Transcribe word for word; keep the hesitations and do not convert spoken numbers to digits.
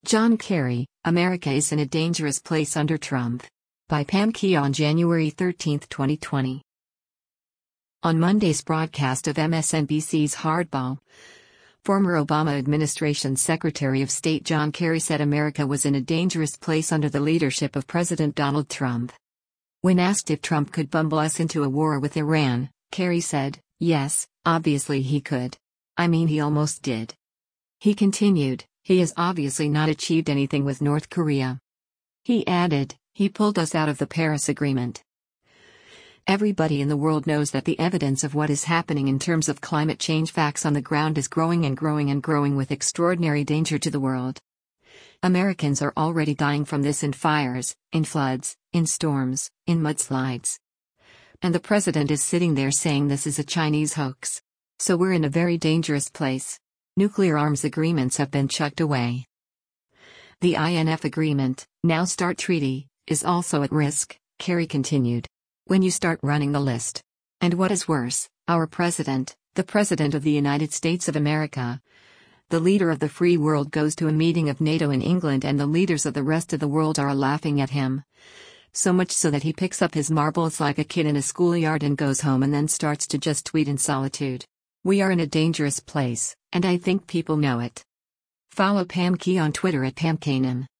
John Kerry, America is in a dangerous place under Trump. By Pam Key on January thirteenth, twenty twenty. On Monday's broadcast of M S N B C's Hardball, former Obama administration Secretary of State John Kerry said America was in a dangerous place under the leadership of President Donald Trump. When asked if Trump could bumble us into a war with Iran, Kerry said, "Yes, obviously he could. I mean, he almost did." He continued, "He has obviously not achieved anything with North Korea." He added, "He pulled us out of the Paris Agreement." Everybody in the world knows that the evidence of what is happening in terms of climate change facts on the ground is growing and growing and growing with extraordinary danger to the world. Americans are already dying from this in fires, in floods, in storms, in mudslides. And the president is sitting there saying this is a Chinese hoax. So we're in a very dangerous place. Nuclear arms agreements have been chucked away. The I N F agreement, now START treaty, is also at risk, Kerry continued. When you start running the list. And what is worse, our president, the President of the United States of America, the leader of the free world, goes to a meeting of NATO in England and the leaders of the rest of the world are laughing at him. So much so that he picks up his marbles like a kid in a schoolyard and goes home and then starts to just tweet in solitude. We are in a dangerous place, and I think people know it. Follow Pam Key on Twitter at Pam Kanan.